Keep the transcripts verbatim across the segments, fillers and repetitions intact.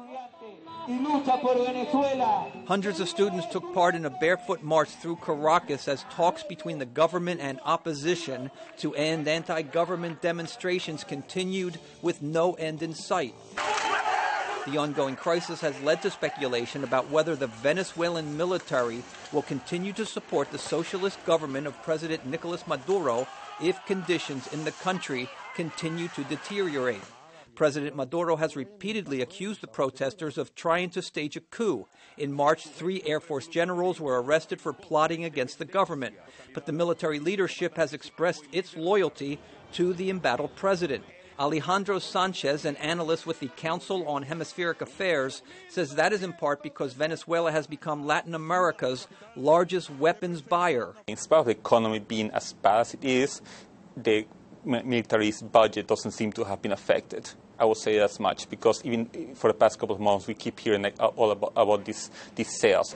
Hundreds of students took part in a barefoot march through Caracas as talks between the government and opposition to end anti-government demonstrations continued with no end in sight. The ongoing crisis has led to speculation about whether the Venezuelan military will continue to support the socialist government of President Nicolas Maduro if conditions in the country continue to deteriorate. President Maduro has repeatedly accused the protesters of trying to stage a coup. In March, three Air Force generals were arrested for plotting against the government. But the military leadership has expressed its loyalty to the embattled president. Alejandro Sanchez, an analyst with the Council on Hemispheric Affairs, says that is in part because Venezuela has become Latin America's largest weapons buyer. In spite of the economy being as bad as it is, the military's budget doesn't seem to have been affected. I will say as much because even for the past couple of months we keep hearing like, all about, about these, these sales.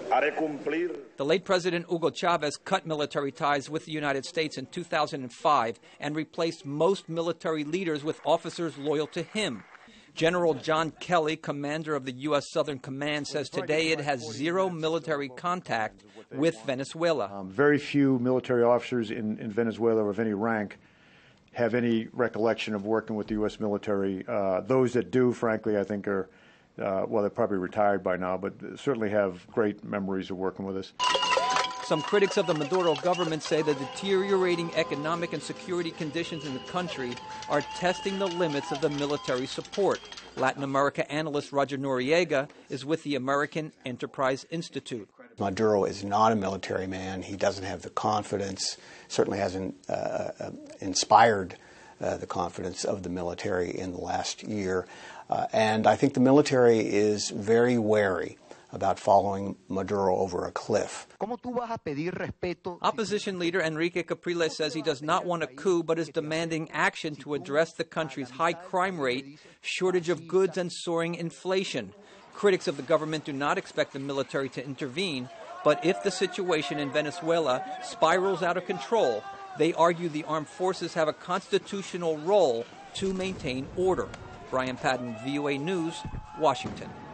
The late President Hugo Chavez cut military ties with the United States in two thousand five and replaced most military leaders with officers loyal to him. General John Kelly, commander of the U S Southern Command, says today it has zero military contact with Venezuela. Um, very few military officers in, in Venezuela of any rank have any recollection of working with the U S military. Uh, those that do, frankly, I think are, uh, well, they're probably retired by now, but certainly have great memories of working with us. Some critics of the Maduro government say the deteriorating economic and security conditions in the country are testing the limits of the military support. Latin America analyst Roger Noriega is with the American Enterprise Institute. Maduro is not a military man. He doesn't have the confidence, certainly hasn't uh, uh, inspired uh, the confidence of the military in the last year. Uh, and I think the military is very wary about following Maduro over a cliff. Opposition leader Enrique Capriles says he does not want a coup, but is demanding action to address the country's high crime rate, shortage of goods, and soaring inflation. Critics of the government do not expect the military to intervene, but if the situation in Venezuela spirals out of control, they argue the armed forces have a constitutional role to maintain order. Brian Patton, V O A News, Washington.